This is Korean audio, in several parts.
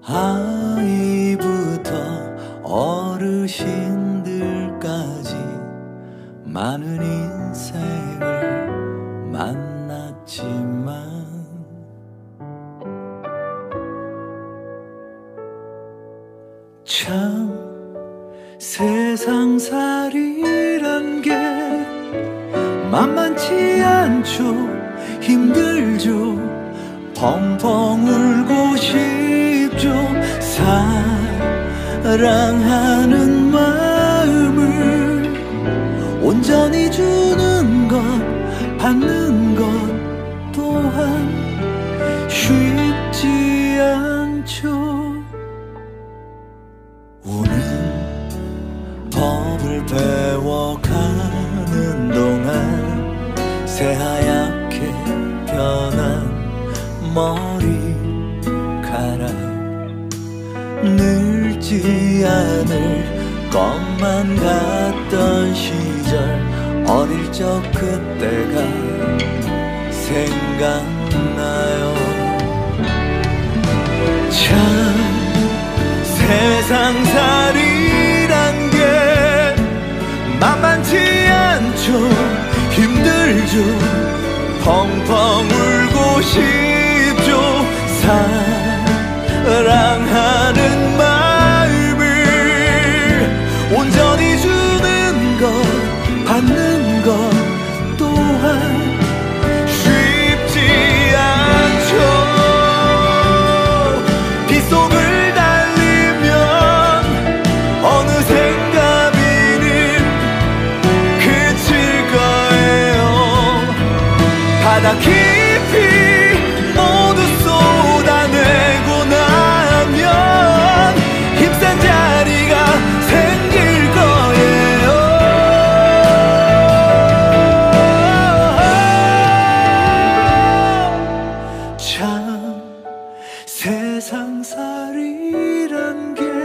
아이부터 어르신들까지 많은 인생을 만났지만 참 세상살이란 게 만만치 않죠. 힘들죠. 펑펑 울고 싶죠. 사랑하는 마음을 온전히 주는 것, 받는 것 또한 쉽지 않죠. 우는 법을 배워가는 동안 새하얗게 변한 머리카락 늙지 않을 것만 같던 시절 어릴 적 그때가 생각나요. 참 세상살이란 게 만만치 않죠. 힘들죠. 펑펑 울고 싶죠. 사랑하는 마음을 온전히 주는 것, 받는 것 또한 쉽지 않죠. 빗속을 달리면 어느샌가 비는 그칠 거예요. 바다 깊이 모두 쏟아내고 나면 힘센 자리가 생길 거예요. 참 세상살이란 게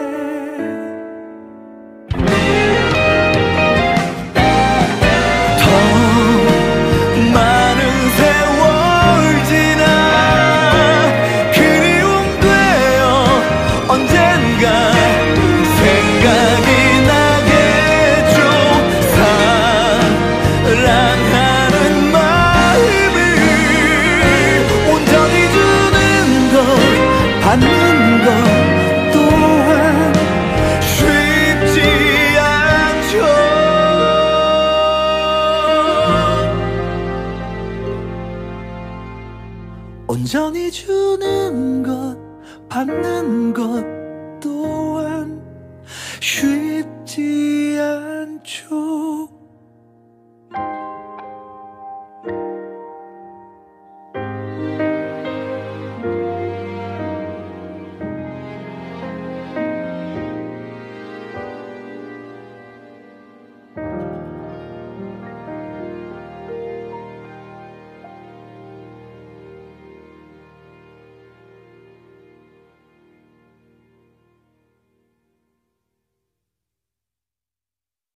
받는 것 또한 쉽지 않죠. 온전히 주는 것, 받는 것 또한 쉽지 않죠.